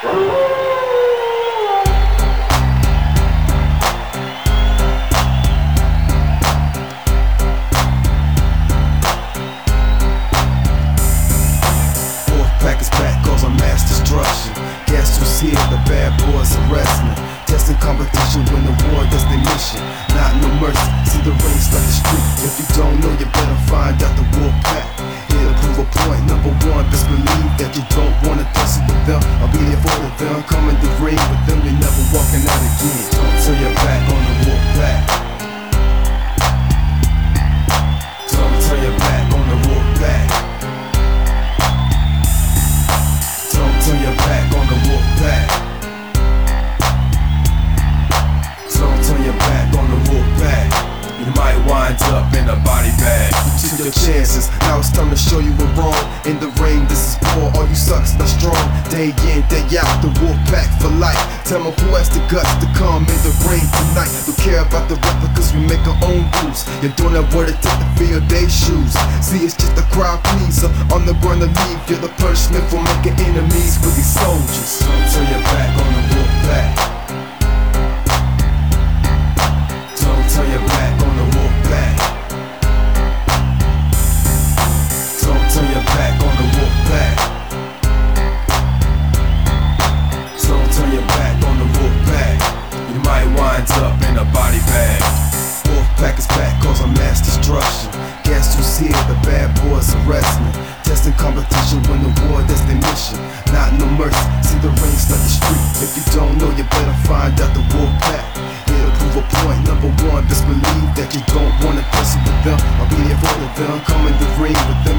Pack is back, cause I'm mass destruction. Guess who's here? The bad boys are wrestling. Testing competition, win the war, that's their mission. Not no mercy, see the rain start the street. If you don't know, you better find out the wolf pack. Here to prove a point, number one, best believe that you don't wanna tussle with them. I'll be there for them, come in the ring with them, you're never walking out again. Don't turn your back on the wolf pack. Don't turn your back on the wolf pack. Turn your back on the wolf pack. Don't turn your back on the wolf pack. You might wind up in a body bag. You took your chances, now it's time to show you we're wrong. In the ring, this is war, all you sucks not strong. Day in, day out, the wolf pack for life. Tell me who has the guts to come in the ring tonight. Don't care about the replicas, we make our own rules. You're doing that what it take to fill their shoes. See, it's just a crowd pleaser, on the ground to leave. You're the punishment for making enemies with these soldiers. Don't turn your back on the wolf pack. Don't turn your back on the wolf pack. Don't turn your back on the wolf pack. Don't turn your back on the wolf pack. You might wind up in a body bag. Wolf pack is back, cause I'm mass destruction. Guess who's here? The bad boys are wrestling. Testing competition, win the war, that's their mission. Not no mercy, see the rain start the street. If you don't know, you better find out the wolf pack. Here to prove a point, number one, best believe that you don't wanna tussle with them. I'll be there for them, come in the ring with them.